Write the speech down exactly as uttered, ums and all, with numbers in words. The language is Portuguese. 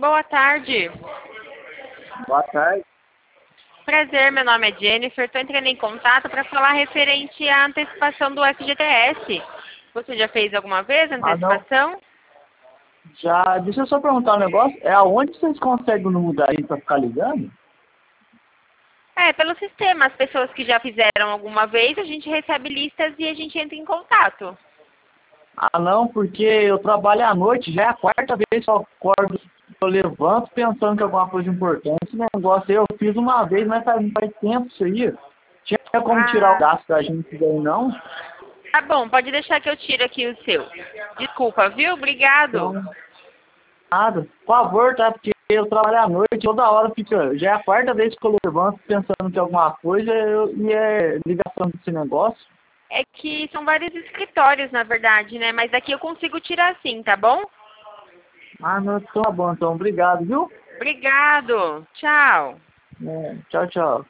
Boa tarde. Boa tarde. Prazer, meu nome é Jennifer. Estou entrando em contato para falar referente à antecipação do F G T S. Você já fez alguma vez a Ah, não. antecipação? Já, deixa eu só perguntar um negócio. É aonde vocês conseguem não mudar aí pra ficar ligando? É, pelo sistema. As pessoas que já fizeram alguma vez, a gente recebe listas e a gente entra em contato. Ah, não, porque eu trabalho à noite, já é a quarta vez que eu acordo, eu levanto pensando que é alguma coisa importante. Esse negócio aí eu fiz uma vez, mas faz, faz tempo isso aí. Tinha como tirar o Ah, gasto da gente daí, não? tá bom. Pode deixar que eu tiro aqui o seu. Desculpa, viu? Obrigado. Então, nada. Por favor, tá? Porque eu trabalho à noite, toda hora fica. Já é a quarta vez que eu levanto pensando que é alguma coisa eu, e é ligação desse negócio. É que são vários escritórios, na verdade, né? Mas aqui eu consigo tirar sim, tá bom? Ah, não, tá bom, então. Obrigado, viu? Obrigado. Tchau. É, tchau, tchau.